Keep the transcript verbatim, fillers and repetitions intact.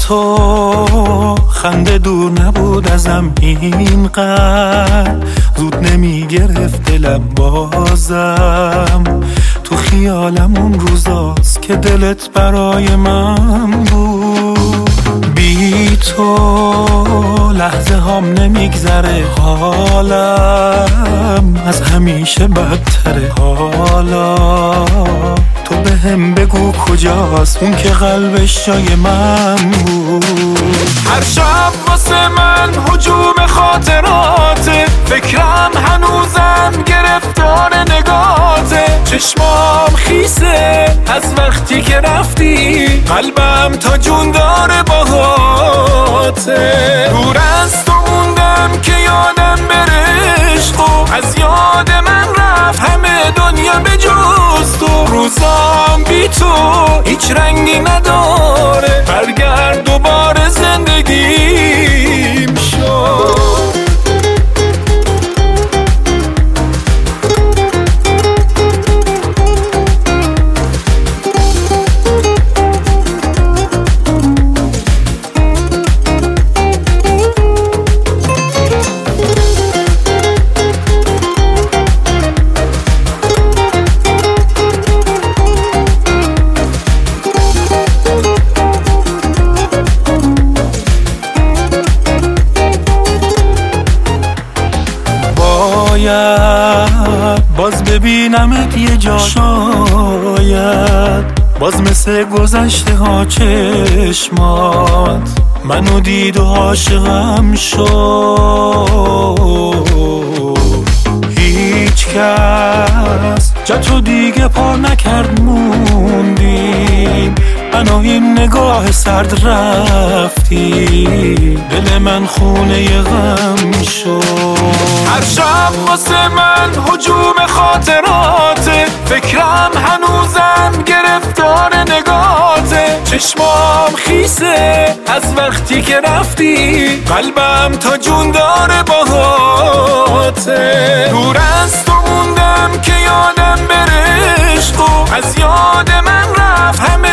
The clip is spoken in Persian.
تو خنده دور نبود ازم اینقدر، زود نمی گرفت دلم بازم. تو خیالم اون روزاست که دلت برای من بود. بی تو لحظه هم نمیگذره، حالم از همیشه بدتره. حالا تو به هم بگو کجاست اون که قلبش جای من بود. هر شب واسه من هجوم خاطراته، فکرم هنوزم گرفتار نگاته. چشمام خیسه از وقتی که رفتی، قلبم تا جون داره باهاته. دور از تو موندم که یادم برش تو، از یاد من رفت همه دنیا به جز تو. روزام بی تو هیچ رنگی نداره، برگرد دوباره زندگیم شد. باز ببینمت یه جا، شاید باز مثل گذشته ها چشمات منو دید و عاشقم شد. هیچ کس جا تو دیگه پا نکرد، موندیم منو این نگاه سرد رفتی، دل من خونه غم شد. هر شب واسه من هجوم خاطراته، فکرم هنوزم گرفتار نگاته. چشمام خیسه از وقتی که رفتی، قلبم تا جون داره باهاته. دور از تو موندم که یادم برش تو، از یاد من رفت همه